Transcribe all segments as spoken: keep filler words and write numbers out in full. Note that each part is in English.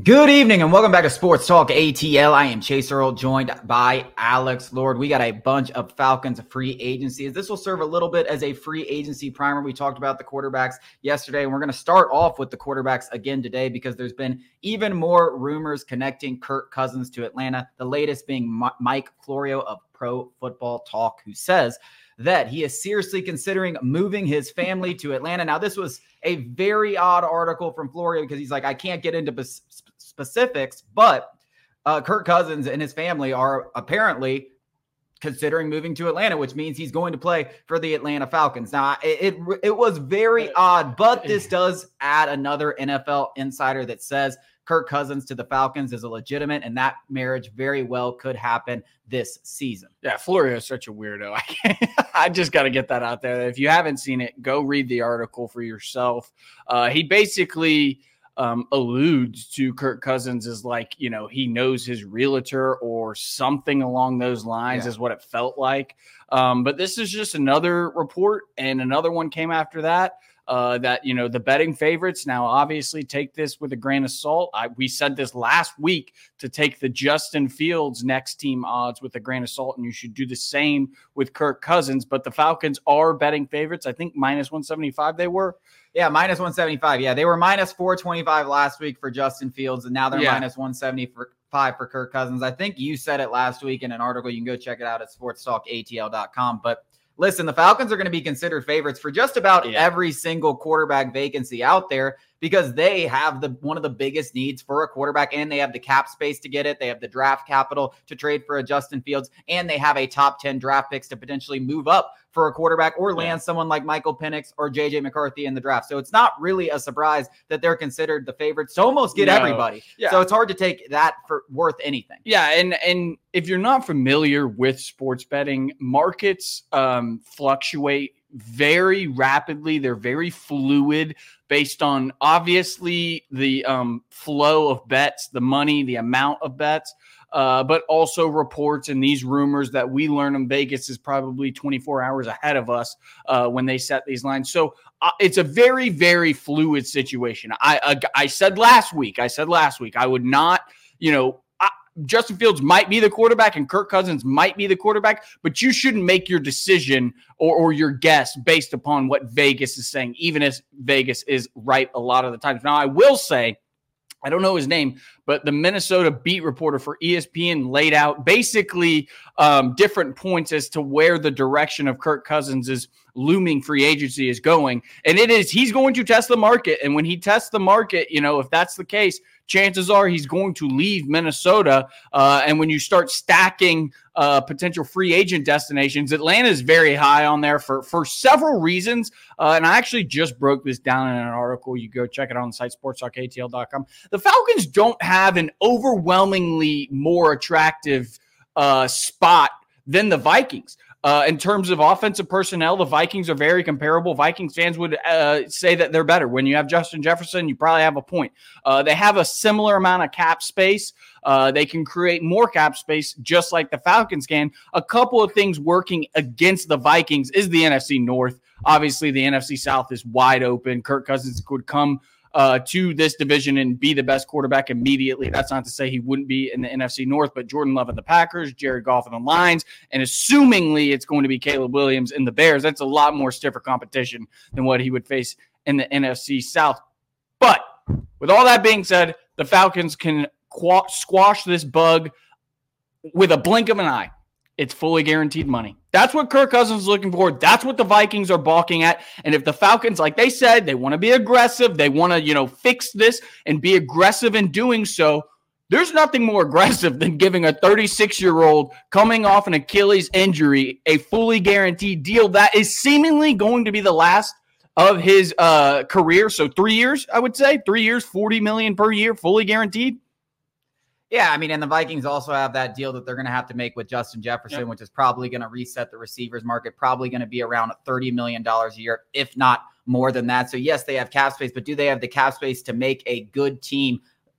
Good evening and welcome back to Sports Talk A T L. I am Chase Earl, joined by Alex Lord. We got a bunch of Falcons free agencies. This will serve a little bit as a free agency primer. We talked about the quarterbacks yesterday, and we're going to start off with the quarterbacks again today because there's been even more rumors connecting Kirk Cousins to Atlanta, the latest being Mike Florio of Pro Football Talk, who says that he is seriously considering moving his family to Atlanta. Now, this was a very odd article from Florio because he's like, I can't get into bes- specifics, but uh, Kirk Cousins and his family are apparently considering moving to Atlanta, which means he's going to play for the Atlanta Falcons. Now, it, it, it was very odd, but this does add another N F L insider that says Kirk Cousins to the Falcons is a legitimate, and that marriage very well could happen this season. Yeah, Florio is such a weirdo. I can't, I just got to get that out there. If you haven't seen it, go read the article for yourself. Uh, he basically um, alludes to Kirk Cousins as like, you know, he knows his realtor or something along those lines, yeah. is what it felt like. Um, but this is just another report, and another one came after that. Uh, that, you know, the betting favorites now obviously take this with a grain of salt. I, we said this last week to take the Justin Fields next team odds with a grain of salt, and you should do the same with Kirk Cousins. But the Falcons are betting favorites. I think minus one seventy-five they were. Yeah, minus one seventy-five. Yeah, they were minus four twenty-five last week for Justin Fields, and now they're yeah. minus one seventy-five for Kirk Cousins. I think you said it last week in an article. You can go check it out at sports talk A T L dot com. But listen, the Falcons are going to be considered favorites for just about yeah. every single quarterback vacancy out there because they have the one of the biggest needs for a quarterback, and they have the cap space to get it. They have the draft capital to trade for a Justin Fields, and they have a top ten draft picks to potentially move up for a quarterback or land yeah. someone like Michael Penix or J J McCarthy in the draft. So it's not really a surprise that they're considered the favorites to almost get no. everybody. Yeah. So it's hard to take that for worth anything. Yeah, and and if you're not familiar with sports betting, markets um, fluctuate very rapidly. They're very fluid based on obviously the um, flow of bets, the money, the amount of bets, uh, but also reports and these rumors that we learn in Vegas is probably twenty-four hours ahead of us uh, when they set these lines. So uh, it's a very, very fluid situation. I, uh, I said last week, I said last week, I would not, you know, Justin Fields might be the quarterback and Kirk Cousins might be the quarterback, but you shouldn't make your decision or, or your guess based upon what Vegas is saying, even as Vegas is right a lot of the times. Now, I will say, I don't know his name, but the Minnesota beat reporter for E S P N laid out basically um, different points as to where the direction of Kirk Cousins' looming free agency is going. And it is, he's going to test the market. And when he tests the market, you know, if that's the case, chances are he's going to leave Minnesota. Uh, and when you start stacking uh, potential free agent destinations, Atlanta is very high on there for, for several reasons. Uh, and I actually just broke this down in an article. You go check it out on the site, sports talk A T L dot com. The Falcons don't have an overwhelmingly more attractive uh, spot than the Vikings. Uh, in terms of offensive personnel, the Vikings are very comparable. Vikings fans would uh, say that they're better. When you have Justin Jefferson, you probably have a point. Uh, they have a similar amount of cap space. Uh, they can create more cap space just like the Falcons can. A couple of things working against the Vikings is the N F C North. Obviously, the N F C South is wide open. Kirk Cousins could come Uh, to this division and be the best quarterback immediately. That's not to say he wouldn't be in the N F C North, but Jordan Love at the Packers, Jared Goff in the Lions, and assumingly it's going to be Caleb Williams in the Bears, that's a lot more stiffer competition than what he would face in the N F C South. But with all that being said, the Falcons can qu- squash this bug with a blink of an eye. It's fully guaranteed money. That's what Kirk Cousins is looking for. That's what the Vikings are balking at. And if the Falcons, like they said, they want to be aggressive, they want to, you know, fix this and be aggressive in doing so, there's nothing more aggressive than giving a thirty-six-year-old coming off an Achilles injury a fully guaranteed deal that is seemingly going to be the last of his uh, career. So three years, I would say, three years, forty million dollars per year, fully guaranteed. Yeah, I mean, and the Vikings also have that deal that they're going to have to make with Justin Jefferson, yep. which is probably going to reset the receivers market, probably going to be around thirty million dollars a year, if not more than that. So, yes, they have cap space, but do they have the cap space to make a good team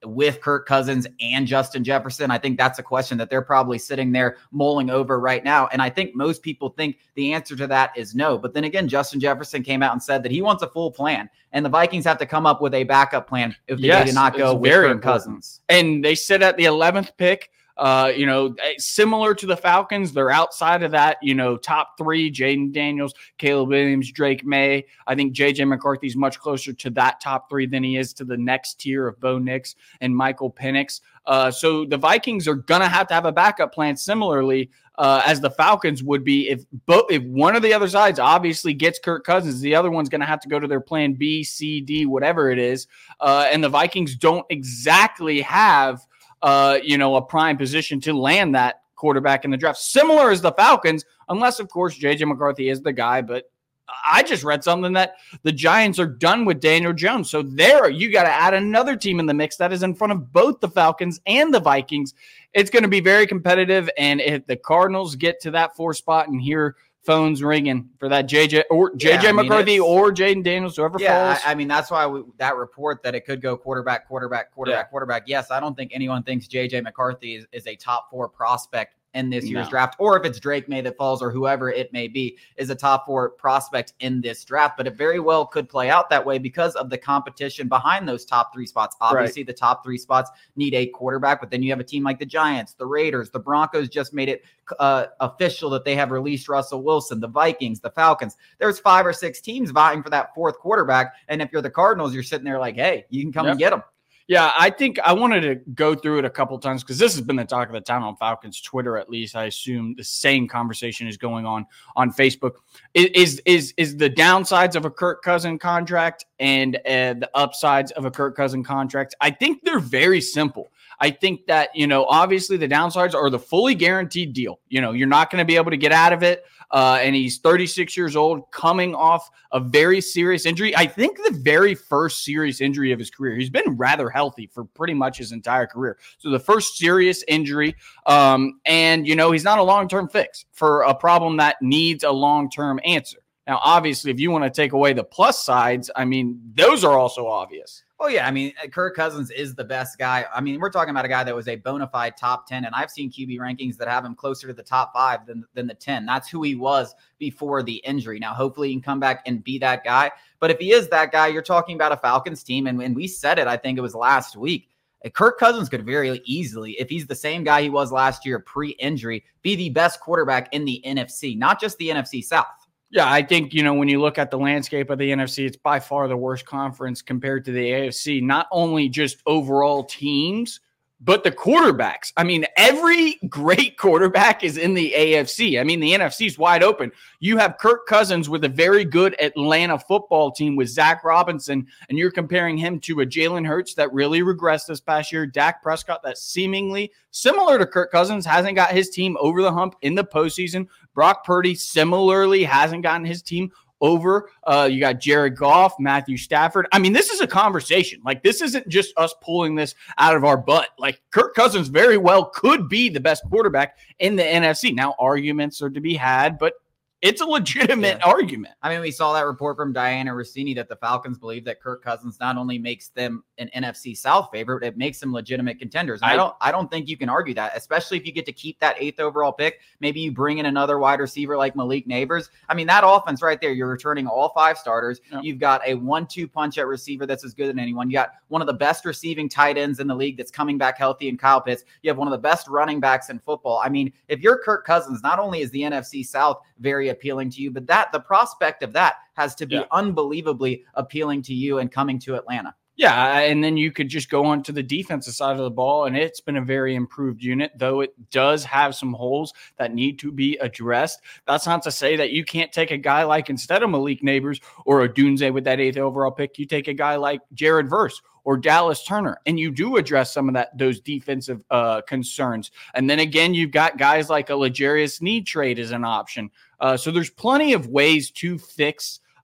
with Kirk Cousins and Justin Jefferson? I think that's a question that they're probably sitting there mulling over right now. And I think most people think the answer to that is no. But then again, Justin Jefferson came out and said that he wants a full plan, and the Vikings have to come up with a backup plan if they yes, did not go with Kirk important. Cousins. And they sit at the eleventh pick. Uh, you know, similar to the Falcons, they're outside of that, you know, top three, Jaden Daniels, Caleb Williams, Drake May. I think J J McCarthy is much closer to that top three than he is to the next tier of Bo Nix and Michael Penix. Uh, so the Vikings are going to have to have a backup plan similarly uh, as the Falcons would be if both, if one of the other sides obviously gets Kirk Cousins, the other one's going to have to go to their plan B, C, D, whatever it is. Uh, and the Vikings don't exactly have Uh, you know, a prime position to land that quarterback in the draft, similar as the Falcons, unless, of course, J J McCarthy is the guy. But I just read something that the Giants are done with Daniel Jones. So there, you got to add another team in the mix that is in front of both the Falcons and the Vikings. It's going to be very competitive. And if the Cardinals get to that four spot and hear phones ringing for that J J or J J yeah, McCarthy I mean, or Jaden Daniels, whoever yeah, falls. I, I mean, that's why we, that report that it could go quarterback, quarterback, quarterback, yeah. quarterback. Yes, I don't think anyone thinks J J McCarthy is, is a top four prospect in this year's no. draft, or if it's Drake May that falls or whoever it may be is a top four prospect in this draft. But it very well could play out that way because of the competition behind those top three spots. Obviously, right. the top three spots need a quarterback, but then you have a team like the Giants, the Raiders, the Broncos just made it uh, official that they have released Russell Wilson, the Vikings, the Falcons. There's five or six teams vying for that fourth quarterback. And if you're the Cardinals, you're sitting there like, hey, you can come yep. and get them. Yeah, I think I wanted to go through it a couple times because this has been the talk of the town on Falcons Twitter. At least I assume the same conversation is going on on Facebook. Is is is the downsides of a Kirk Cousins contract and uh, the upsides of a Kirk Cousins contract? I think they're very simple. I think that, you know, obviously the downsides are the fully guaranteed deal. You know, you're not going to be able to get out of it. Uh, and he's thirty-six years old, coming off a very serious injury. I think the very first serious injury of his career. He's been rather healthy for pretty much his entire career. So the first serious injury, um, and, you know, he's not a long-term fix for a problem that needs a long-term answer. Now, obviously, if you want to take away the plus sides, I mean, those are also obvious. Oh, yeah. I mean, Kirk Cousins is the best guy. I mean, we're talking about a guy that was a bona fide top ten, and I've seen Q B rankings that have him closer to the top five than, than the ten. That's who he was before the injury. Now, hopefully he can come back and be that guy. But if he is that guy, you're talking about a Falcons team, and, and we said it, I think it was last week. Kirk Cousins could very easily, if he's the same guy he was last year pre-injury, be the best quarterback in the N F C, not just the N F C South. Yeah, I think, you know, when you look at the landscape of the N F C, it's by far the worst conference compared to the A F C. Not only just overall teams, but the quarterbacks. I mean, every great quarterback is in the A F C. I mean, the N F C is wide open. You have Kirk Cousins with a very good Atlanta football team with Zach Robinson, and you're comparing him to a Jalen Hurts that really regressed this past year, Dak Prescott that seemingly similar to Kirk Cousins hasn't got his team over the hump in the postseason. Brock Purdy similarly hasn't gotten his team over. Uh, you got Jared Goff, Matthew Stafford. I mean, this is a conversation. Like, this isn't just us pulling this out of our butt. Like, Kirk Cousins very well could be the best quarterback in the N F C. Now, arguments are to be had, but it's a legitimate yeah. argument. I mean, we saw that report from Diana Rossini that the Falcons believe that Kirk Cousins not only makes them an N F C South favorite, it makes them legitimate contenders. And I, I don't I don't think you can argue that, especially if you get to keep that eighth overall pick. Maybe you bring in another wide receiver like Malik Neighbors. I mean, that offense right there, you're returning all five starters. Yep. You've got a one two punch at receiver that's as good as anyone. You got one of the best receiving tight ends in the league that's coming back healthy in Kyle Pitts. You have one of the best running backs in football. I mean, if you're Kirk Cousins, not only is the N F C South very appealing to you, but that the prospect of that has to be yeah. unbelievably appealing to you and coming to Atlanta. Yeah, and then you could just go on to the defensive side of the ball, and it's been a very improved unit, though it does have some holes that need to be addressed. That's not to say that you can't take a guy like, instead of Malik Neighbors or Odunze with that eighth overall pick, you take a guy like Jared Verse or Dallas Turner, and you do address some of that those defensive uh, concerns. And then again, you've got guys like a L'Jarius Sneed trade as an option. Uh, so there's plenty of ways to fix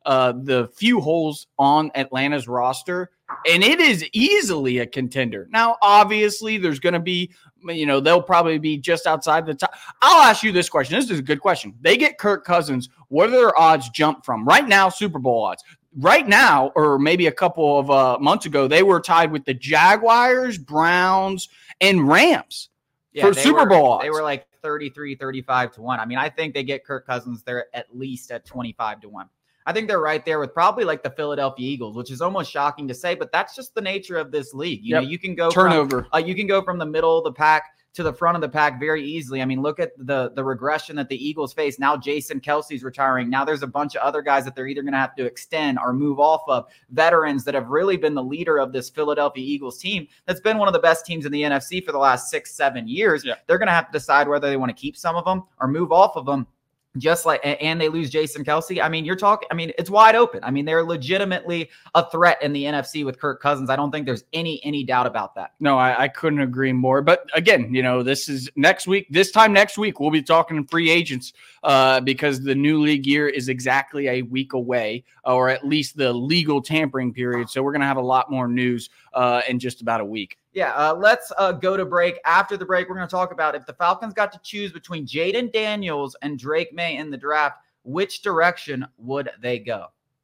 uh, the few holes on Atlanta's roster, and it is easily a contender. Now, obviously, there's going to be, you know, they'll probably be just outside the top. I'll ask you this question. This is a good question. They get Kirk Cousins. What are their odds jump from? Right now, Super Bowl odds. Right now, or maybe a couple of uh, months ago, they were tied with the Jaguars, Browns, and Rams yeah, for Super were, Bowl odds. They were like thirty-three, thirty-five to one. I mean, I think they get Kirk Cousins there at least at twenty-five to one. I think they're right there with probably like the Philadelphia Eagles, which is almost shocking to say, but that's just the nature of this league. You yep. know, you can go turnover. From, uh, you can go from the middle of the pack to the front of the pack very easily. I mean, look at the the regression that the Eagles face. Now Jason Kelsey's retiring. Now there's a bunch of other guys that they're either going to have to extend or move off of, veterans that have really been the leader of this Philadelphia Eagles team that's been one of the best teams in the N F C for the last six, seven years. Yeah. They're going to have to decide whether they want to keep some of them or move off of them. Just like, and they lose Jason Kelsey. I mean, you're talking, I mean, it's wide open. I mean, they're legitimately a threat in the N F C with Kirk Cousins. I don't think there's any, any doubt about that. No, I, I couldn't agree more. But again, you know, this is next week, this time next week, we'll be talking free agents uh, because the new league year is exactly a week away, or at least the legal tampering period. So we're going to have a lot more news uh, in just about a week. Yeah, uh, let's uh, go to break. After the break, we're going to talk about if the Falcons got to choose between Jayden Daniels and Drake May in the draft, which direction would they go?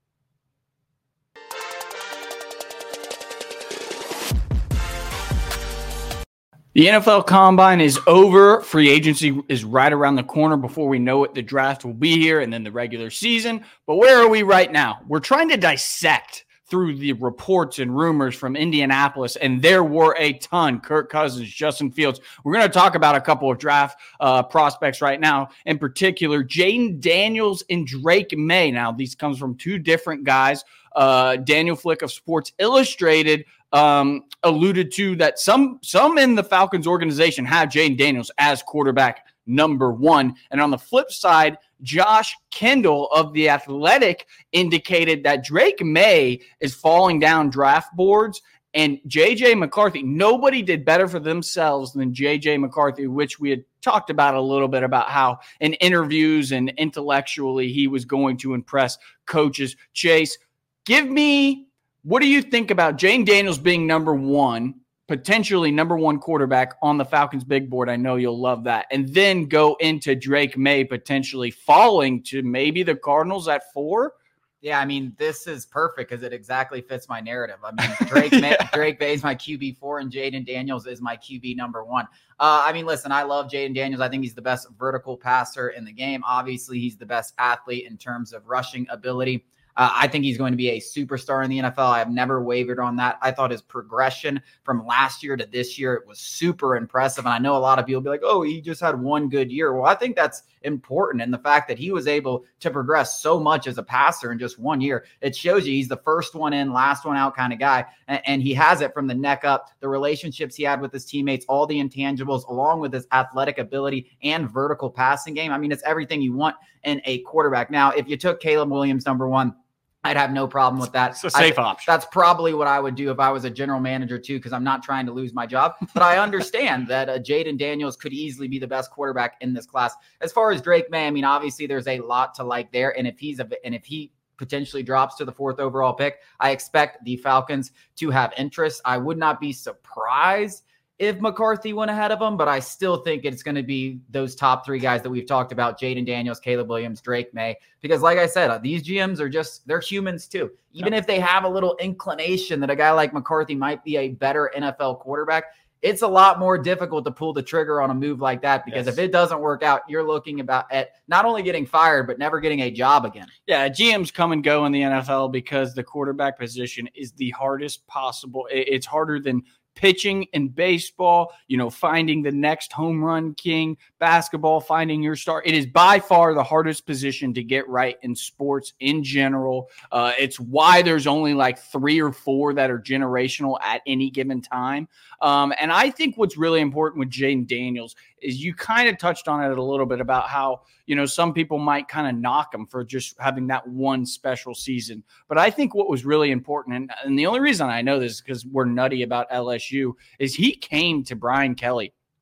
The N F L Combine is over. Free agency is right around the corner. Before we know it, the draft will be here and then the regular season. But where are we right now? We're trying to dissect through the reports and rumors from Indianapolis, and there were a ton. Kirk Cousins, Justin Fields. We're going to talk about a couple of draft uh, prospects right now, in particular, Jayden Daniels and Drake May. Now, these comes from two different guys. Uh, Daniel Flick of Sports Illustrated um, alluded to that some, some in the Falcons organization have Jayden Daniels as quarterback number one. And on the flip side, Josh Kendall of The Athletic indicated that Drake May is falling down draft boards, and J J McCarthy, nobody did better for themselves than J J McCarthy, which we had talked about a little bit about how in interviews and intellectually he was going to impress coaches. Chase, give me, what do you think about Jayden Daniels being number one, potentially number one quarterback on the Falcons big board? I know you'll love that. And then go into Drake May potentially falling to maybe the Cardinals at four. Yeah, I mean, this is perfect because it exactly fits my narrative. I mean, Drake yeah. May, Drake May is my Q B four and Jayden Daniels is my Q B number one. Uh, I mean, listen, I love Jayden Daniels. I think he's the best vertical passer in the game. Obviously, he's the best athlete in terms of rushing ability. Uh, I think he's going to be a superstar in the N F L. I have never wavered on that. I thought his progression from last year to this year, it was super impressive. And I know a lot of people be like, oh, he just had one good year. Well, I think that's important. And the fact that he was able to progress so much as a passer in just one year, it shows you he's the first one in, last one out kind of guy. And, and he has it from the neck up, the relationships he had with his teammates, all the intangibles, along with his athletic ability and vertical passing game. I mean, it's everything you want in a quarterback. Now, if you took Caleb Williams number one, I'd have no problem with that. It's a safe I, option. That's probably what I would do if I was a general manager too, because I'm not trying to lose my job. But I understand that uh, Jayden Daniels could easily be the best quarterback in this class. As far as Drake May, I mean, obviously there's a lot to like there. And if he's a, and if he potentially drops to the fourth overall pick, I expect the Falcons to have interest. I would not be surprised if McCarthy went ahead of him, but I still think it's going to be those top three guys that we've talked about, Jayden Daniels, Caleb Williams, Drake May, because like I said, uh, these G Ms are just, they're humans too. Even yep. if they have a little inclination that a guy like McCarthy might be a better N F L quarterback, it's a lot more difficult to pull the trigger on a move like that, because yes. if it doesn't work out, you're looking about at not only getting fired, but never getting a job again. Yeah, G Ms come and go in the N F L because the quarterback position is the hardest possible. It's harder than pitching in baseball, you know, finding the next home run king, basketball, finding your star. It is by far the hardest position to get right in sports in general. Uh, it's why there's only like three or four that are generational at any given time. Um, and I think what's really important with Jayden Daniels is you kind of touched on it a little bit about how, you know, some people might kind of knock him for just having that one special season. But I think what was really important, and, and the only reason I know this is because we're nutty about L S U, is he came to Brian Kelly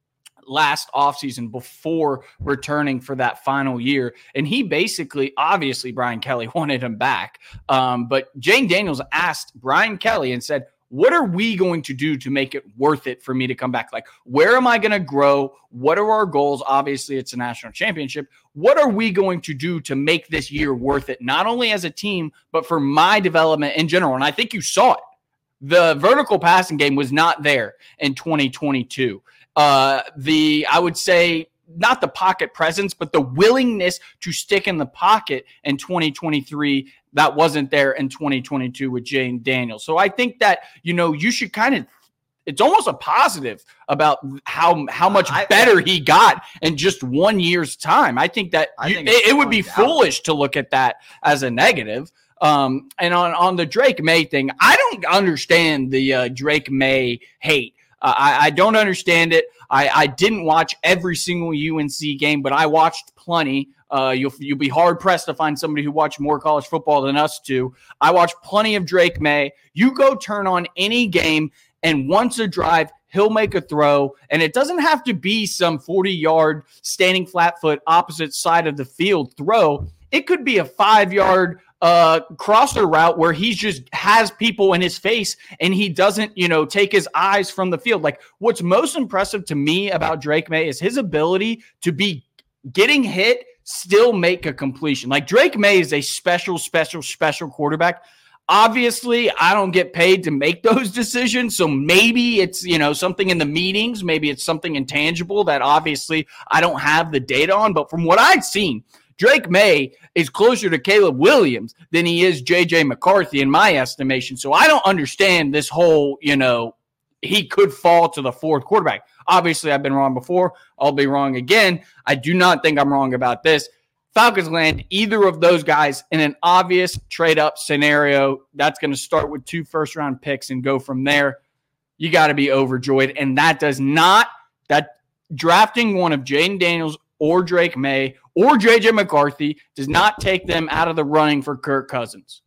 last offseason before returning for that final year. And he basically, obviously, Brian Kelly wanted him back. Um, but Jayden Daniels asked Brian Kelly and said, what are we going to do to make it worth it for me to come back? Like, where am I going to grow? What are our goals? Obviously, it's a national championship. What are we going to do to make this year worth it, not only as a team, but for my development in general? And I think you saw it. The vertical passing game was not there in twenty twenty-two. Uh, the, I would say, not the pocket presence, but the willingness to stick in the pocket in twenty twenty-three, that wasn't there in twenty twenty-two with Jayden Daniels. So I think that, you know, you should kind of, it's almost a positive about how how much I, better he got in just one year's time. I think that I you, think it, it would be foolish to look at that as a negative. Um, and on, on the Drake May thing, I don't understand the uh, Drake May hate. Uh, I, I don't understand it. I, I didn't watch every single U N C game, but I watched plenty. Uh, you'll you'll be hard pressed to find somebody who watched more college football than us do. I watched plenty of Drake May. You go turn on any game, and once a drive, he'll make a throw, and it doesn't have to be some forty-yard standing flat foot opposite side of the field throw. It could be a five-yard uh, crosser route where he just has people in his face and he doesn't, you know, take his eyes from the field. Like, what's most impressive to me about Drake May is his ability to be getting hit, still make a completion. Like, Drake May is a special, special, special quarterback. Obviously, I don't get paid to make those decisions, so maybe it's, you know, something in the meetings. Maybe it's something intangible that obviously I don't have the data on. But from what I've seen, Drake May is closer to Caleb Williams than he is J J McCarthy in my estimation. So I don't understand this whole, you know, he could fall to the fourth quarterback. Obviously, I've been wrong before. I'll be wrong again. I do not think I'm wrong about this. Falcons land either of those guys in an obvious trade-up scenario. That's going to start with two first-round picks and go from there. You got to be overjoyed. And that does not – that drafting one of Jayden Daniels or Drake May or J J McCarthy does not take them out of the running for Kirk Cousins.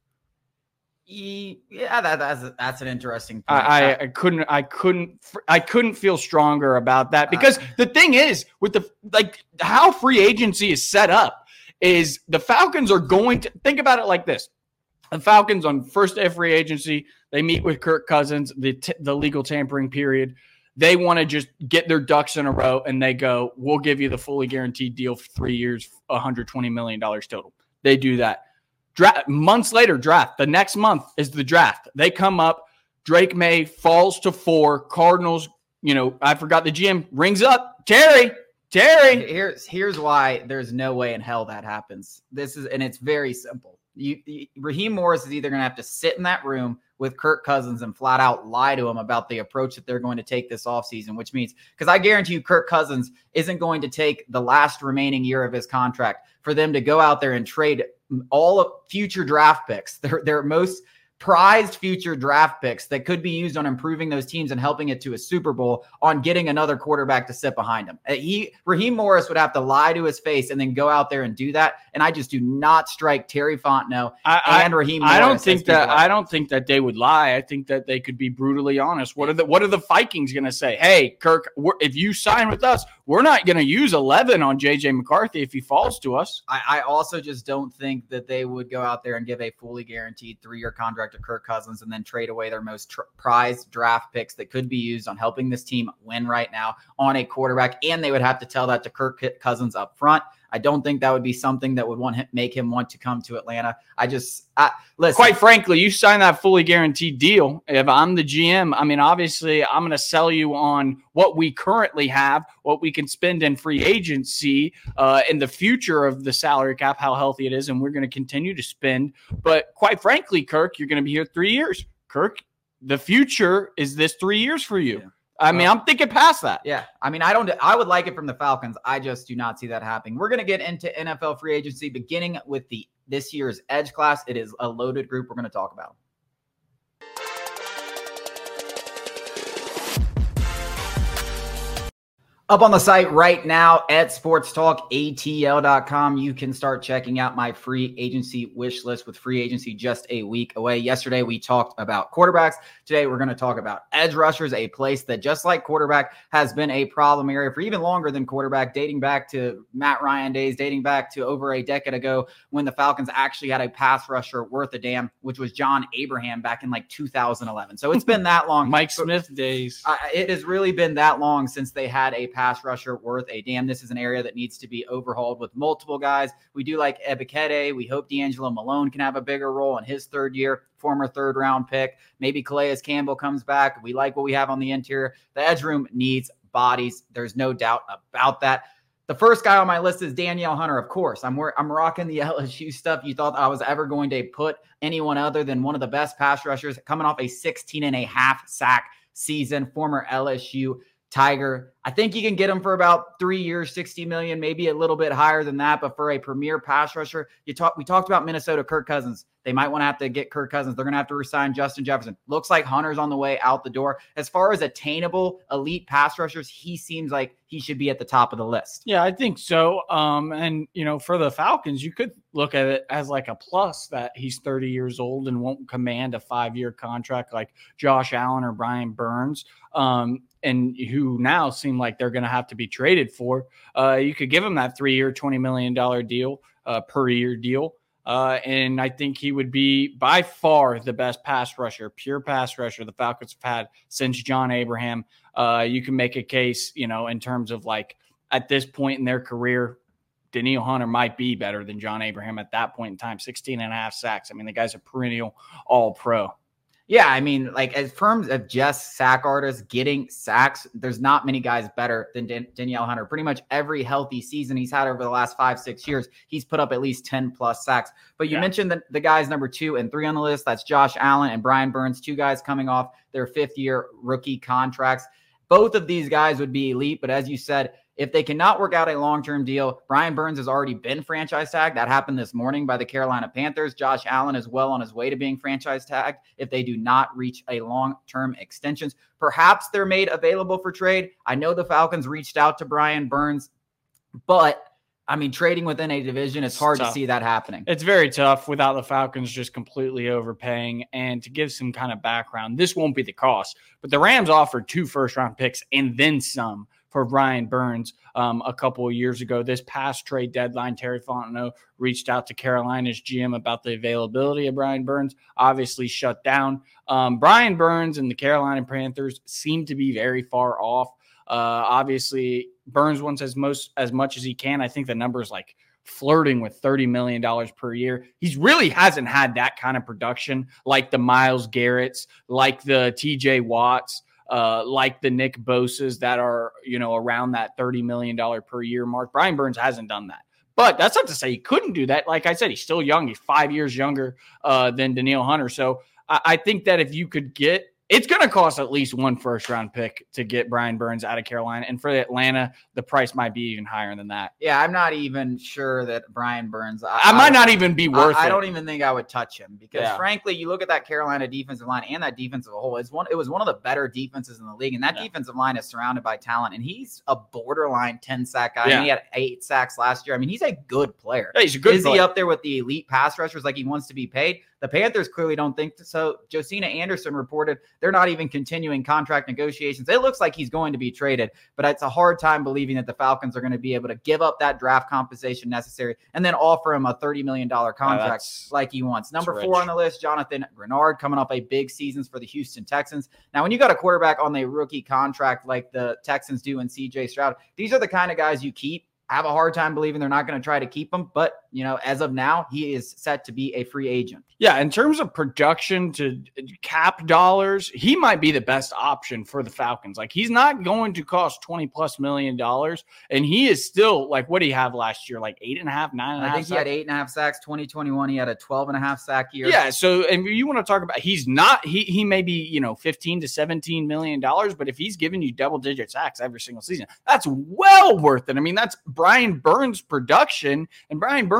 Yeah, that, that's that's an interesting point. I, I, I couldn't I couldn't I couldn't feel stronger about that because uh, the thing is with the like how free agency is set up is the Falcons are going to think about it like this. The Falcons on first day of free agency, they meet with Kirk Cousins, the t- the legal tampering period. They want to just get their ducks in a row and they go, we'll give you the fully guaranteed deal for three years, one hundred twenty million dollars total. They do that. Draft, months later, draft. The next month is the draft. They come up. Drake May falls to four. Cardinals, you know, I forgot the G M rings up. Terry, Terry. Here's here's why there's no way in hell that happens. This is, and it's very simple. You, you Raheem Morris is either going to have to sit in that room with Kirk Cousins and flat out lie to him about the approach that they're going to take this offseason, which means, because I guarantee you Kirk Cousins isn't going to take the last remaining year of his contract for them to go out there and trade all of future draft picks, their, their most prized future draft picks that could be used on improving those teams and helping it to a Super Bowl on getting another quarterback to sit behind him. He, Raheem Morris would have to lie to his face and then go out there and do that. And I just do not strike Terry Fontenot I, and I, Raheem Morris. I don't think that I don't think that they would lie. I think that they could be brutally honest. What are the what are the Vikings going to say? Hey, Kirk, we're, if you sign with us, we're not going to use eleven on J J McCarthy if he falls to us. I, I also just don't think that they would go out there and give a fully guaranteed three-year contract to Kirk Cousins and then trade away their most tr- prized draft picks that could be used on helping this team win right now on a quarterback. And they would have to tell that to Kirk Cousins up front. I don't think that would be something that would want him, make him want to come to Atlanta. I just, I, listen. Quite frankly, you sign that fully guaranteed deal. If I'm the G M, I mean, obviously, I'm going to sell you on what we currently have, what we can spend in free agency, uh, in the future of the salary cap, how healthy it is, and we're going to continue to spend. But quite frankly, Kirk, you're going to be here three years. Kirk, the future is this three years for you. Yeah. I mean, I'm thinking past that. Yeah. I mean, I don't, I would like it from the Falcons. I just do not see that happening. We're going to get into N F L free agency, beginning with the, this year's edge class. It is a loaded group we're going to talk about. Up on the site right now at sports talk A T L dot com, you can start checking out my free agency wish list with free agency just a week away. Yesterday, we talked about quarterbacks. Today, we're going to talk about edge rushers, a place that just like quarterback has been a problem area for even longer than quarterback, dating back to Matt Ryan days, dating back to over a decade ago when the Falcons actually had a pass rusher worth a damn, which was John Abraham back in like two thousand eleven. So it's been that long. Mike Smith days. Uh, it has really been that long since they had a pass rusher worth a damn. This is an area that needs to be overhauled with multiple guys. We do like Ebiketie. We hope D'Angelo Malone can have a bigger role in his third year, former third round pick. Maybe Calais Campbell comes back. We like what we have on the interior. The edge room needs bodies. There's no doubt about that. The first guy on my list is Danielle Hunter, of course. I'm I'm rocking the L S U stuff. You thought I was ever going to put anyone other than one of the best pass rushers coming off a sixteen and a half sack season, former L S U Tiger. I think you can get him for about three years, sixty million, maybe a little bit higher than that. But for a premier pass rusher, you talk, we talked about Minnesota, Kirk Cousins. They might want to have to get Kirk Cousins. They're going to have to resign Justin Jefferson. Looks like Hunter's on the way out the door. As far as attainable elite pass rushers, he seems like he should be at the top of the list. Yeah, I think so. Um, and, you know, for the Falcons, you could look at it as like a plus that he's thirty years old and won't command a five-year contract like Josh Allen or Brian Burns, um, and who now seem like they're going to have to be traded for. Uh, you could give him that three-year, twenty million dollars deal, uh, per year deal. Uh, and I think he would be by far the best pass rusher, pure pass rusher the Falcons have had since John Abraham. Uh, you can make a case, you know, in terms of like at this point in their career, Danielle Hunter might be better than John Abraham at that point in time, sixteen and a half sacks. I mean, the guy's a perennial all pro. Yeah, I mean, like as terms of just sack artists getting sacks, there's not many guys better than Dan- Danielle Hunter. Pretty much every healthy season he's had over the last five, six years, he's put up at least ten plus sacks. But you yeah. mentioned the, the guys number two and three on the list. That's Josh Allen and Brian Burns, two guys coming off their fifth year rookie contracts. Both of these guys would be elite, but as you said, if they cannot work out a long-term deal, Brian Burns has already been franchise tagged. That happened this morning by the Carolina Panthers. Josh Allen is well on his way to being franchise tagged if they do not reach a long-term extensions. Perhaps they're made available for trade. I know the Falcons reached out to Brian Burns, but I mean, trading within a division, it's hard it's to see that happening. It's very tough without the Falcons just completely overpaying. And to give some kind of background, this won't be the cost, but the Rams offered two first-round picks and then some for Brian Burns um, a couple of years ago. This past trade deadline, Terry Fontenot reached out to Carolina's G M about the availability of Brian Burns, obviously shut down. Um, Brian Burns and the Carolina Panthers seem to be very far off. Uh, obviously, Burns wants as most as much as he can. I think the number is like flirting with thirty million dollars per year. He really hasn't had that kind of production like the Myles Garretts, like the T J Watts, uh, like the Nick Bosas that are, you know, around that thirty million dollars per year mark. Brian Burns hasn't done that. But that's not to say he couldn't do that. Like I said, he's still young. He's five years younger uh, than Danielle Hunter. So I, I think that if you could get, it's going to cost at least one first round pick to get Brian Burns out of Carolina. And for Atlanta, the price might be even higher than that. Yeah, I'm not even sure that Brian Burns. I, I might I, not even be worth I, it. I don't even think I would touch him because, yeah. frankly, you look at that Carolina defensive line and that defensive whole. It's one. It was one of the better defenses in the league, and that yeah. defensive line is surrounded by talent. And he's a borderline ten sack guy. Yeah. And he had eight sacks last year. I mean, he's a good player. Yeah, he's a good. Is player. he up there with the elite pass rushers like he wants to be paid? The Panthers clearly don't think so. Josina Anderson reported they're not even continuing contract negotiations. It looks like he's going to be traded, but it's a hard time believing that the Falcons are going to be able to give up that draft compensation necessary and then offer him a thirty million dollars contract uh, like he wants. Number four on the list, Jonathan Grenard, coming off a big seasons for the Houston Texans. Now, when you got a quarterback on a rookie contract like the Texans do in C J Stroud, these are the kind of guys you keep. I have a hard time believing they're not going to try to keep him, but you know, as of now, he is set to be a free agent. Yeah, in terms of production to cap dollars, he might be the best option for the Falcons. Like, he's not going to cost twenty plus million dollars, and he is still like, what did he have last year? Like eight and a half, nine and a half. I think he had eight and a half sacks. twenty twenty-one, he had a twelve and a half sack year. Yeah, so and you want to talk about he's not he he may be, you know, fifteen to seventeen million dollars, but if he's giving you double digit sacks every single season, that's well worth it. I mean, that's Brian Burns' production, and Brian Burns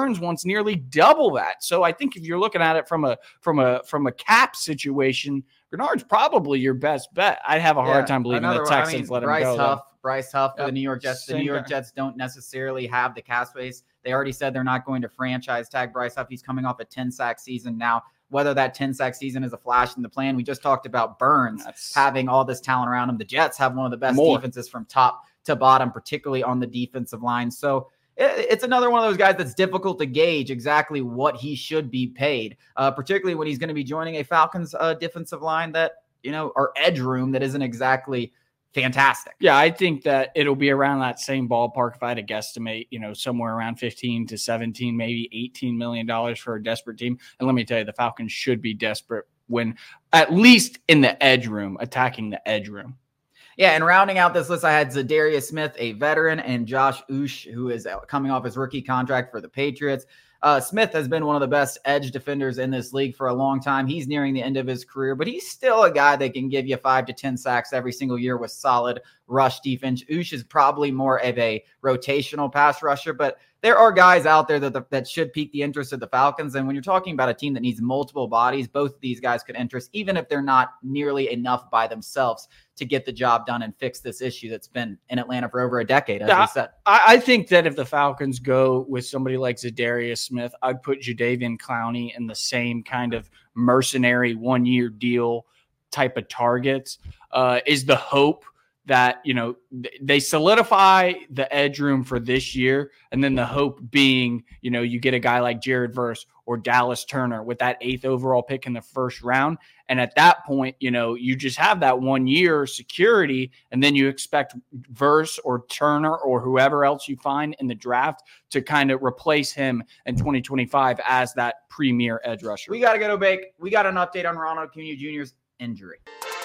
Burns wants nearly double that. So I think if you're looking at it from a from a from a cap situation, Bernard's probably your best bet. I'd have a hard Yeah, time believing another the one- Texans I mean, let him Bryce go. Huff, Bryce Huff for Yep, the New York Jets. The same New York guy. Jets don't necessarily have the cap space. They already said they're not going to franchise tag Bryce Huff. He's coming off a ten sack season now. Whether that ten sack season is a flash in the plan, we just talked about Burns That's- having all this talent around him. The Jets have one of the best More. defenses from top to bottom, particularly on the defensive line. So it, it's another one of those guys that's difficult to gauge exactly what he should be paid, uh, particularly when he's going to be joining a Falcons uh, defensive line that, you know, or edge room that isn't exactly fantastic. Yeah, I think that it'll be around that same ballpark if I had to guesstimate, you know, somewhere around fifteen to seventeen, maybe eighteen million dollars for a desperate team. And let me tell you, the Falcons should be desperate when at least in the edge room, attacking the edge room. Yeah, and rounding out this list, I had Zadarius Smith, a veteran, and Josh Uche, who is coming off his rookie contract for the Patriots. Uh, Smith has been one of the best edge defenders in this league for a long time. He's nearing the end of his career, but he's still a guy that can give you five to ten sacks every single year with solid rush defense. Uche is probably more of a rotational pass rusher, but there are guys out there that, that should pique the interest of the Falcons. And when you're talking about a team that needs multiple bodies, both of these guys could interest, even if they're not nearly enough by themselves to get the job done and fix this issue that's been in Atlanta for over a decade, as Yeah, we said. I, I think that if the Falcons go with somebody like Zadarius Smith, I'd put Jadeveon Clowney in the same kind of mercenary one-year deal type of targets. Uh, is the hope that, you know, th- they solidify the edge room for this year, and then the hope being, you know, you get a guy like Jared Verse or Dallas Turner with that eighth overall pick in the first round. And at that point, you know, you just have that one year security, and then you expect Verse or Turner or whoever else you find in the draft to kind of replace him in twenty twenty-five as that premier edge rusher. We got to go to Bake. We got an update on Ronald Acuna Junior's injury.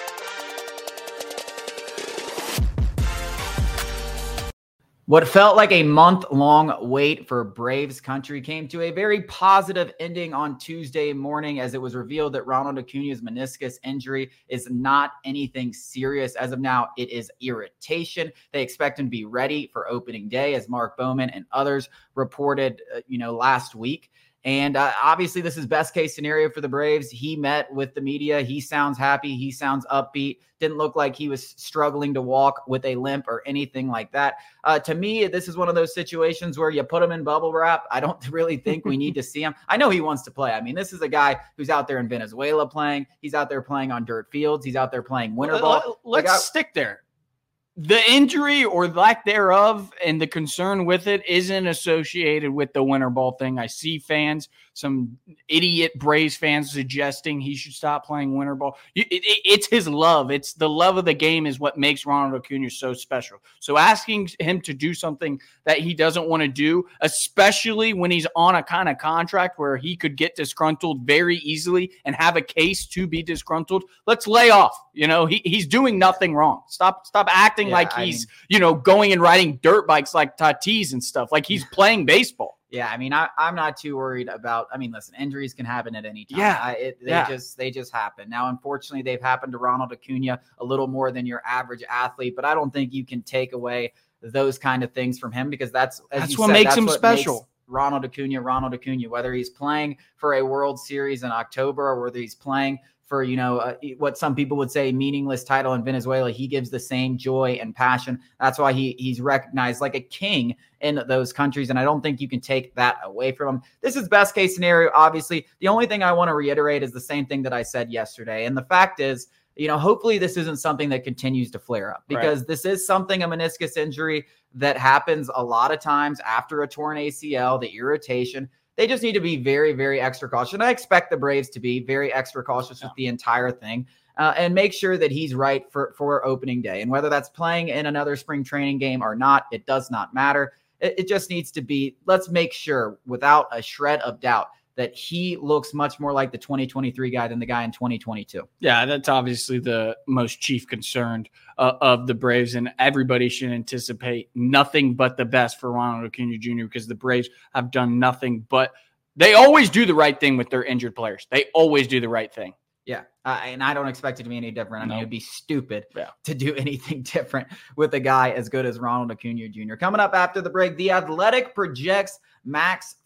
What felt like a month-long wait for Braves country came to a very positive ending on Tuesday morning as it was revealed that Ronald Acuna's meniscus injury is not anything serious. As of now, it is irritation. They expect him to be ready for opening day, as Mark Bowman and others reported, uh, you know, last week. And uh, obviously, this is best case scenario for the Braves. He met with the media. He sounds happy. He sounds upbeat. Didn't look like he was struggling to walk with a limp or anything like that. Uh, to me, this is one of those situations where you put him in bubble wrap. I don't really think we need to see him. I know he wants to play. I mean, this is a guy who's out there in Venezuela playing. He's out there playing on dirt fields. He's out there playing winter ball. Let's guy- stick there. The injury or lack thereof and the concern with it isn't associated with the winter ball thing. I see fans, some idiot Braves fans suggesting he should stop playing winter ball. It, it, it's his love. It's the love of the game is what makes Ronald Acuna so special. So asking him to do something that he doesn't want to do, especially when he's on a kind of contract where he could get disgruntled very easily and have a case to be disgruntled, let's lay off. You know, he, he's doing nothing wrong. Stop, stop acting Yeah, like I he's, mean, you know, going and riding dirt bikes like Tatis and stuff, like he's playing baseball. Yeah, I mean, I, I'm not too worried about. I mean, listen, injuries can happen at any time. Yeah, I, it, they yeah. just they just happen. Now, unfortunately, they've happened to Ronald Acuna a little more than your average athlete, but I don't think you can take away those kind of things from him because that's as That's you what said, makes that's him what special. makes Ronald Acuna, Ronald Acuna, whether he's playing for a World Series in October or whether he's playing for, you know, uh, what some people would say meaningless title in Venezuela, he gives the same joy and passion. That's why he he's recognized like a king in those countries. And I don't think you can take that away from him. This is best case scenario. Obviously, the only thing I want to reiterate is the same thing that I said yesterday. And the fact is, you know, hopefully this isn't something that continues to flare up because Right. this is something, a meniscus injury that happens a lot of times after a torn A C L, the irritation. They just need to be very, very extra cautious. And I expect the Braves to be very extra cautious Yeah. with the entire thing uh, and make sure that he's right for, for opening day. And whether that's playing in another spring training game or not, it does not matter. It, it just needs to be, let's make sure without a shred of doubt that he looks much more like the twenty twenty-three guy than the guy in twenty twenty-two. Yeah, that's obviously the most chief concern uh, of the Braves, and everybody should anticipate nothing but the best for Ronald Acuna Junior because the Braves have done nothing but they always do the right thing with their injured players. They always do the right thing. Yeah, uh, and I don't expect it to be any different. I mean, No. it'd be stupid Yeah. to do anything different with a guy as good as Ronald Acuna Junior Coming up after the break, The Athletic projects Max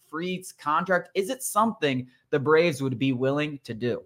Fried's contract? Is it something the Braves would be willing to do?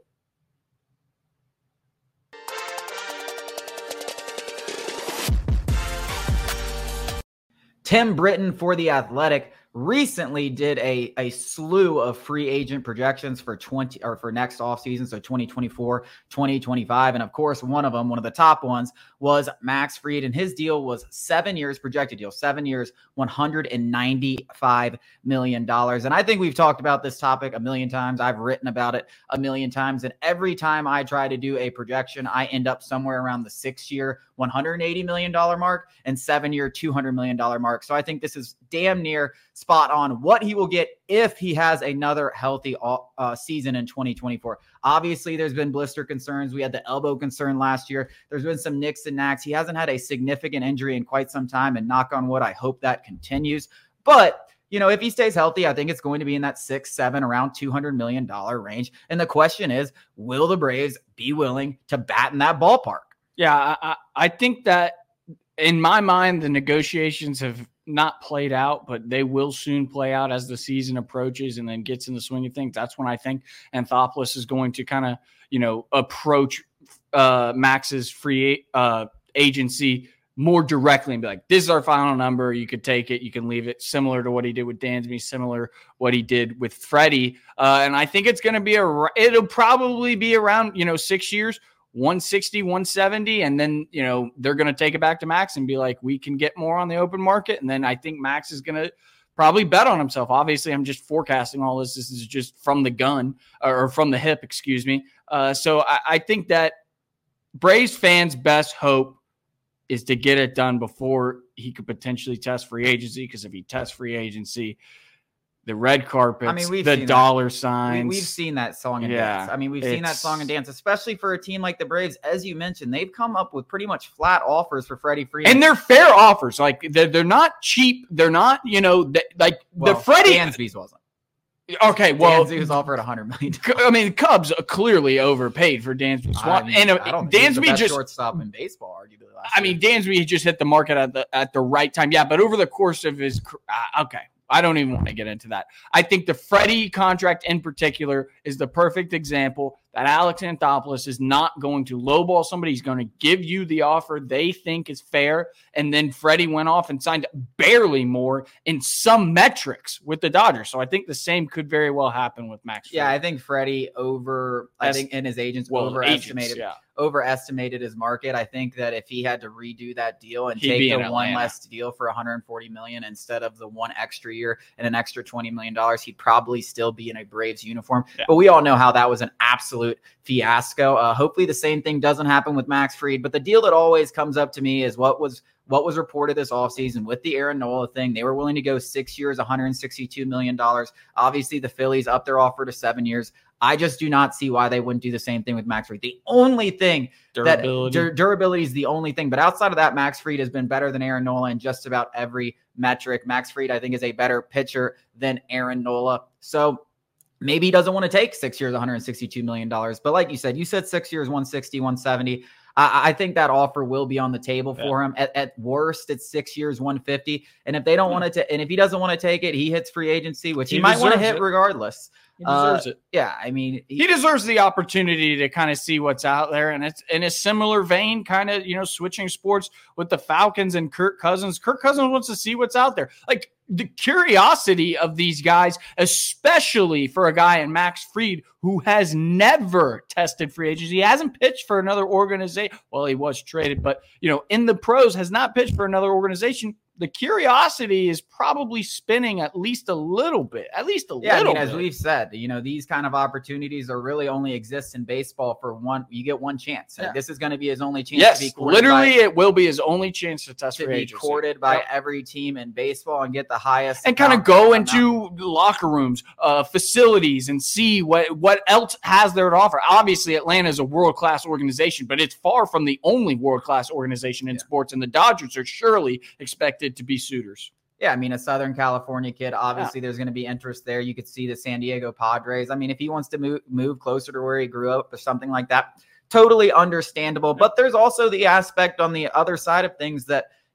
Tim Britton for The Athletic recently did a, a slew of free agent projections for twenty or for next offseason, so twenty twenty-four, twenty twenty-five. And of course, one of them, one of the top ones, was Max Fried, and his deal was seven years, projected deal, seven years, one hundred ninety-five million dollars. And I think we've talked about this topic a million times. I've written about it a million times. And every time I try to do a projection, I end up somewhere around the six-year, one hundred eighty million dollars mark and seven-year, two hundred million dollars mark. So I think this is damn near spot on what he will get if he has another healthy uh, season in twenty twenty-four. Obviously, there's been blister concerns. We had the elbow concern last year. There's been some nicks and knacks. He hasn't had a significant injury in quite some time, and knock on wood, I hope that continues. But you know, if he stays healthy, I think it's going to be in that six, seven, around two hundred million dollars range. And the question is, will the Braves be willing to bat in that ballpark? Yeah, I, I think that in my mind, the negotiations have not played out, but they will soon play out as the season approaches and then gets in the swing of things. That's when I think Anthopoulos is going to kind of, you know, approach uh, Max's free uh, agency more directly and be like, this is our final number. You could take it. You can leave it, similar to what he did with Dansby, similar what he did with Freddie. Uh, and I think it's going to be a, it'll probably be around, you know, six years, one sixty, one seventy, and then, you know, they're going to take it back to Max and be like, we can get more on the open market. And then I think Max is going to probably bet on himself. Obviously, I'm just forecasting all this. This is just from the gun or from the hip, excuse me. Uh, so I, I think that Braves fans' best hope is to get it done before he could potentially test free agency. Because if he tests free agency, the red carpets, I mean, we've the dollar that. signs. We, we've seen that song and yeah, dance. I mean, we've seen that song and dance, especially for a team like the Braves. As you mentioned, they've come up with pretty much flat offers for Freddie Freed. And they're fair offers. Like, they're, they're not cheap. They're not, you know, they, like well, the Freddie. Dansby's wasn't. Okay, well. Dansby was offered one hundred million dollars. I mean, Cubs clearly overpaid for Dansby. I mean, and I don't Dansby think just. shortstop in baseball, arguably. Last I mean, Dansby just hit the market at the at the right time. Yeah, but over the course of his uh, okay. I don't even want to get into that. I think the Freddie contract in particular is the perfect example that Alex Anthopoulos is not going to lowball somebody. He's going to give you the offer they think is fair. And then Freddie went off and signed barely more in some metrics with the Dodgers. So I think the same could very well happen with Max Fried. Yeah, I think Freddie over, I think, and his agents well, overestimated. Agents, yeah. overestimated his market. I think that if he had to redo that deal and He'd take the one less deal for one hundred forty million dollars instead of the one extra year and an extra twenty million dollars, he'd probably still be in a Braves uniform. Yeah. But we all know how that was an absolute fiasco. Uh, hopefully the same thing doesn't happen with Max Fried. But the deal that always comes up to me is what was what was reported this offseason with the Aaron Nola thing. They were willing to go six years, one hundred sixty-two million dollars. Obviously, the Phillies upped their offer to seven years. I just do not see why they wouldn't do the same thing with Max Fried. The only thing durability. that dur- durability is the only thing. But outside of that, Max Fried has been better than Aaron Nola in just about every metric. Max Fried, I think, is a better pitcher than Aaron Nola. So maybe he doesn't want to take six years, one hundred sixty-two million dollars. But like you said, you said six years, one sixty, one seventy. I, I think that offer will be on the table for yeah. him. At, at worst, it's six years, one fifty. And if they don't yeah. want to, and if he doesn't want to take it, he hits free agency, which he, he might want to hit it. regardless. He deserves uh, it. Yeah, I mean, he, he deserves the opportunity to kind of see what's out there, and it's in a similar vein, kind of, you know, switching sports with the Falcons and Kirk Cousins. Kirk Cousins wants to see what's out there. Like the curiosity of these guys, especially for a guy in Max Fried who has never tested free agency. He hasn't pitched for another organization. Well, he was traded, but you know, in the pros, has not pitched for another organization. The curiosity is probably spinning at least a little bit, at least a yeah, little I mean, bit. As we've said, you know, these kind of opportunities are really only exist in baseball for one. You get one chance. Yeah. Like, this is going to be his only chance yes, to be courted. Literally, by, it will be his only chance to test to free be agency. courted by yep. every team in baseball and get the highest. And kind of go into locker rooms, uh, facilities, and see what, what else has there to offer. Obviously, Atlanta is a world-class organization, but it's far from the only world-class organization in yeah. sports, and the Dodgers are surely expected to be suitors. Yeah, I mean, a Southern California kid, obviously yeah. there's going to be interest there. You could see the San Diego Padres. I mean, if he wants to move move closer to where he grew up or something like that, totally understandable. Yeah. But there's also the aspect on the other side of things that,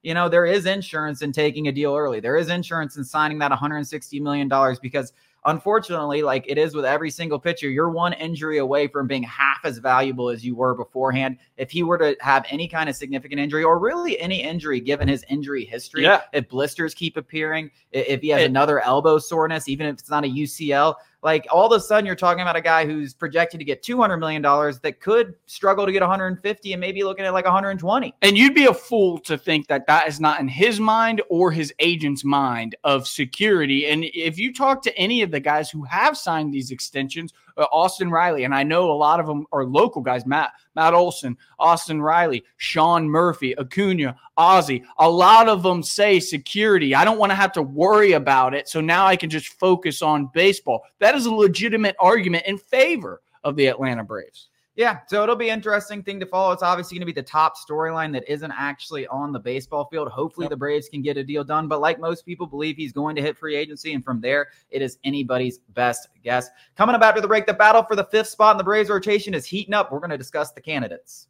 you know, there is insurance in taking a deal early. There is insurance in signing that one hundred sixty million dollars because unfortunately, like it is with every single pitcher, you're one injury away from being half as valuable as you were beforehand. If he were to have any kind of significant injury or really any injury, given his injury history, yeah. if blisters keep appearing, if he has it, another elbow soreness, even if it's not a U C L, like all of a sudden you're talking about a guy who's projected to get two hundred million dollars that could struggle to get one hundred fifty and maybe looking at like one hundred twenty. And you'd be a fool to think that that is not in his mind or his agent's mind of security. And if you talk to any of the guys who have signed these extensions, uh, Austin Riley, and I know a lot of them are local guys, Matt, Matt Olson, Austin Riley, Sean Murphy, Acuna, Ozzie, a lot of them say security. I don't want to have to worry about it. So now I can just focus on baseball. That is a legitimate argument in favor of the Atlanta Braves. Yeah, so it'll be an interesting thing to follow. It's obviously going to be the top storyline that isn't actually on the baseball field. Hopefully yep. the Braves can get a deal done. But like most people believe, he's going to hit free agency. And from there, it is anybody's best guess. Coming up after the break, the battle for the fifth spot in the Braves rotation is heating up. We're going to discuss the candidates.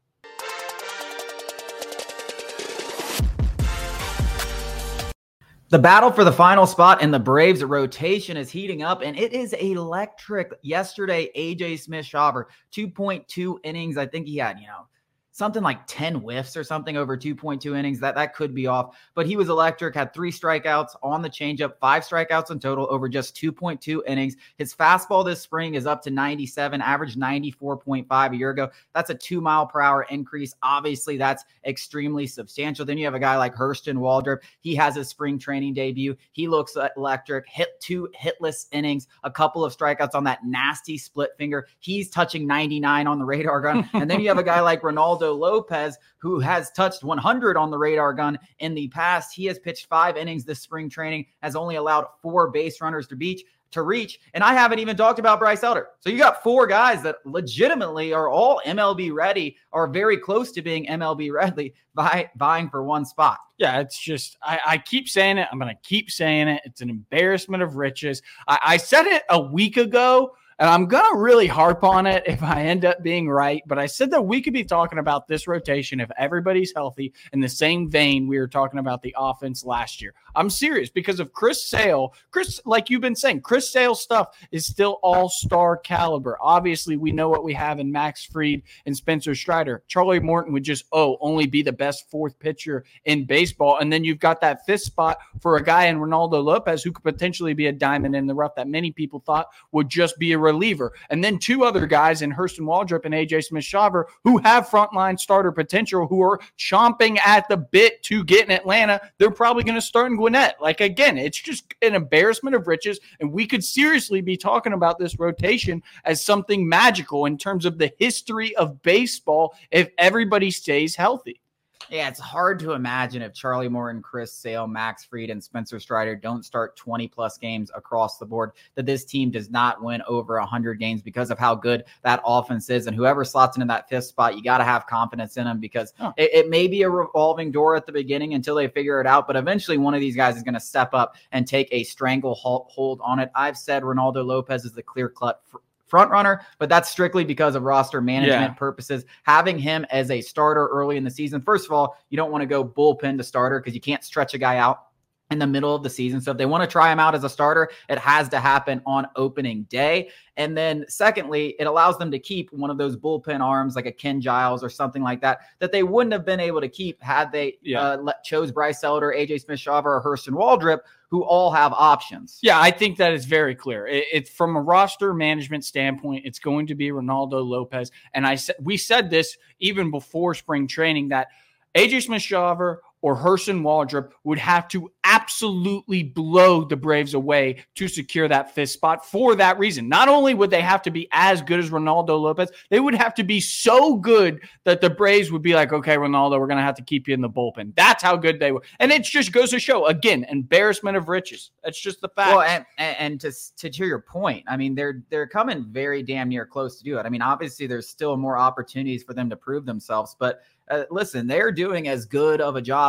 The battle for the final spot in the Braves rotation is heating up, and it is electric. Yesterday, A J Smith-Shawver, two point two innings. I think he had, you know, something like ten whiffs or something over two point two innings. That that could be off, but he was electric, had three strikeouts on the changeup, five strikeouts in total over just two point two innings. His fastball this spring is up to ninety-seven, averaged ninety-four point five a year ago. That's a two mile per hour increase. Obviously, that's extremely substantial. Then you have a guy like Hurston Waldrep. He has his spring training debut. He looks electric, hit two hitless innings, a couple of strikeouts on that nasty split finger. He's touching ninety-nine on the radar gun. And then you have a guy like Ronaldo Lopez, who has touched one hundred on the radar gun in the past. He has pitched five innings this spring training, has only allowed four base runners to beach to reach. And I haven't even talked about Bryce Elder. So you got four guys that legitimately are all M L B ready, or very close to being M L B ready, by vying for one spot. Yeah, it's just, I, I keep saying it. I'm going to keep saying it. It's an embarrassment of riches. I, I said it a week ago, and I'm going to really harp on it if I end up being right. But I said that we could be talking about this rotation if everybody's healthy in the same vein we were talking about the offense last year. I'm serious, because of Chris Sale. Chris, like you've been saying, Chris Sale's stuff is still all-star caliber. Obviously, we know what we have in Max Fried and Spencer Strider. Charlie Morton would just, oh, only be the best fourth pitcher in baseball. And then you've got that fifth spot for a guy in Ronaldo Lopez who could potentially be a diamond in the rough that many people thought would just be a reliever. And then two other guys in Hurston Waldrep and A J Smith-Shawver who have frontline starter potential, who are chomping at the bit to get in Atlanta. They're probably going to start in Gwinnett. Like, again, it's just an embarrassment of riches, and we could seriously be talking about this rotation as something magical in terms of the history of baseball if everybody stays healthy. Yeah, it's hard to imagine if Charlie Morton, Chris Sale, Max Fried, and Spencer Strider don't start twenty-plus games across the board, that this team does not win over one hundred games because of how good that offense is. And whoever slots into that fifth spot, you got to have confidence in them, because oh. it, it may be a revolving door at the beginning until they figure it out, but eventually one of these guys is going to step up and take a stranglehold on it. I've said Ronaldo Lopez is the clear-cut fr- front runner, but that's strictly because of roster management yeah. purposes. Having him as a starter early in the season, first of all, you don't want to go bullpen to starter because you can't stretch a guy out in the middle of the season. So if they want to try him out as a starter, it has to happen on opening day. And then secondly, it allows them to keep one of those bullpen arms like a Ken Giles or something like that, that they wouldn't have been able to keep had they yeah. uh, let, chose Bryce Elder, A J Smith-Shawver, or Hurston Waldrep, who all have options. Yeah, I think that is very clear. It, it's from a roster management standpoint, it's going to be Ronaldo Lopez. And I said, we said this even before spring training, that A J Smith-Shawver or Hurston Waldrep would have to absolutely blow the Braves away to secure that fifth spot for that reason. Not only would they have to be as good as Ronaldo Lopez, they would have to be so good that the Braves would be like, okay, Ronaldo, we're going to have to keep you in the bullpen. That's how good they were. And it just goes to show, again, embarrassment of riches. That's just the fact. Well, and, and to, to, to your point, I mean, they're, they're coming very damn near close to do it. I mean, obviously there's still more opportunities for them to prove themselves, but Uh, listen, they're doing as good of a job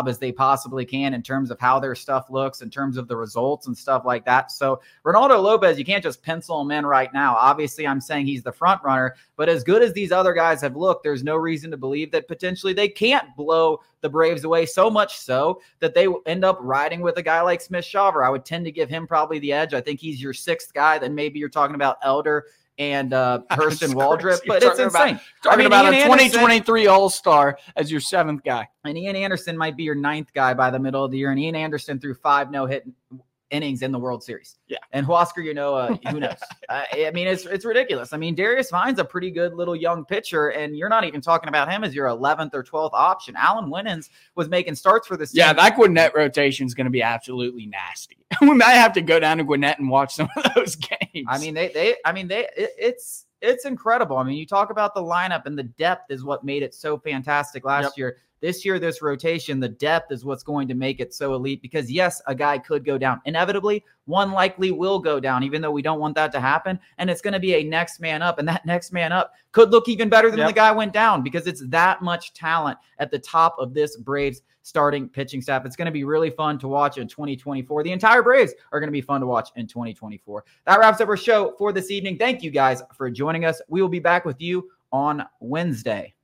job as they possibly can in terms of how their stuff looks, in terms of the results and stuff like that. So Ronaldo Lopez, you can't just pencil him in right now. Obviously, I'm saying he's the front runner, but as good as these other guys have looked, there's no reason to believe that potentially they can't blow the Braves away, so much so that they end up riding with a guy like Smith-Shawver. I would tend to give him probably the edge. I think he's your sixth guy. Then maybe you're talking about Elder and uh, Hurston Waldrep, but it's insane. About, talking I mean, about Ian a twenty twenty-three All-Star as your seventh guy. And Ian Anderson might be your ninth guy by the middle of the year, and Ian Anderson threw five no-hit innings in the World Series. Yeah. And Huascar, you know, uh, who knows? uh, I mean, it's it's ridiculous. I mean, Darius Vine's a pretty good little young pitcher, and you're not even talking about him as your eleventh or twelfth option. Alan Winans was making starts for this yeah, team. that Gwinnett rotation is going to be absolutely nasty. We might have to go down to Gwinnett and watch some of those games. I mean, they, they, I mean, they, it, it's, it's incredible. I mean, you talk about the lineup, and the depth is what made it so fantastic last Yep. year. This year, this rotation, the depth is what's going to make it so elite because, yes, a guy could go down. Inevitably, one likely will go down, even though we don't want that to happen. And it's going to be a next man up. And that next man up could look even better than Yep. the guy went down because it's that much talent at the top of this Braves starting pitching staff. It's going to be really fun to watch in twenty twenty-four. The entire Braves are going to be fun to watch in twenty twenty-four. That wraps up our show for this evening. Thank you guys for joining us. We will be back with you on Wednesday.